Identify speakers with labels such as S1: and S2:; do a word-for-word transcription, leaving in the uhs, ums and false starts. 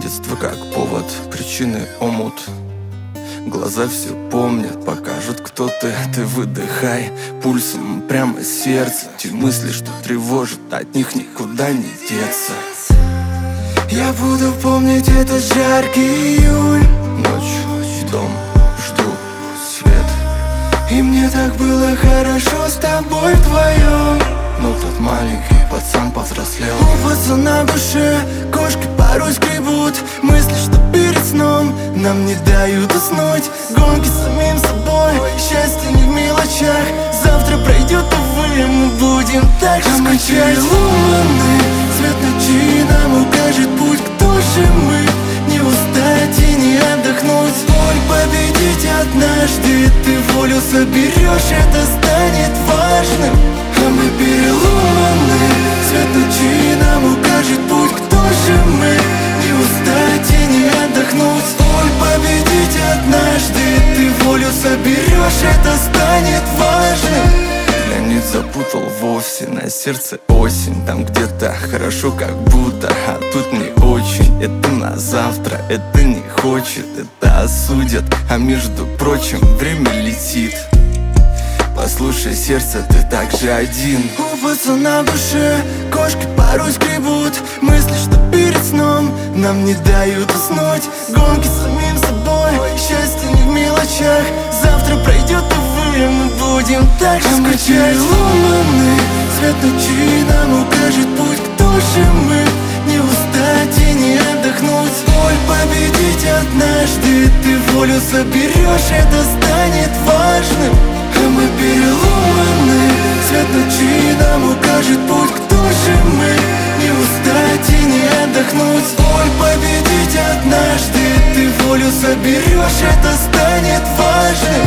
S1: Детство как повод, причины омут. Глаза все помнят, покажут, кто ты. Ты выдыхай пульсом прямо из сердца. Те мысли, что тревожат, от них никуда не деться.
S2: Я буду помнить этот жаркий июль.
S1: Ночь, дом, жду свет.
S2: И мне так было хорошо с тобой вдвоем.
S1: Но тот маленький пацан повзрослел.
S2: У пацана в душе кошки порой скребут. Мысли, что перед сном нам не дают уснуть. Гонки с самим собой, счастье не в мелочах. Завтра пройдет, увы, мы будем так же скучать. Лунный свет ночи нам укажет путь. Кто же мы? Не устать и не отдохнуть. Боль победить однажды. Ты волю соберешь, это станет важным. А мы переломаны. Свет ночи нам укажет путь. Кто же мы? Не устать и не отдохнуть. Боль победить однажды. Ты волю соберешь, это станет важным.
S1: Леонид запутал вовсе, на сердце осень. Там где-то хорошо как будто, а тут не очень. Это на завтра, это не хочет, это осудят. А между прочим, время летит. Послушай, сердце, ты так же один.
S2: У пацана в душе кошки порой скребут. Мысли, что перед сном нам не дают уснуть. Гонки с самим собой, счастье не в мелочах. Завтра пройдет, увы, мы будем так же скучать. Лунный свет ночи нам укажет путь. Кто же мы? Не устать и не отдохнуть. Боль победить однажды. Ты волю соберешь, это станет важным. А мы переломаны. Свет ночи нам укажет путь. Кто же мы? Не устать и не отдохнуть. Боль победить однажды. Ты волю соберешь, это станет важным.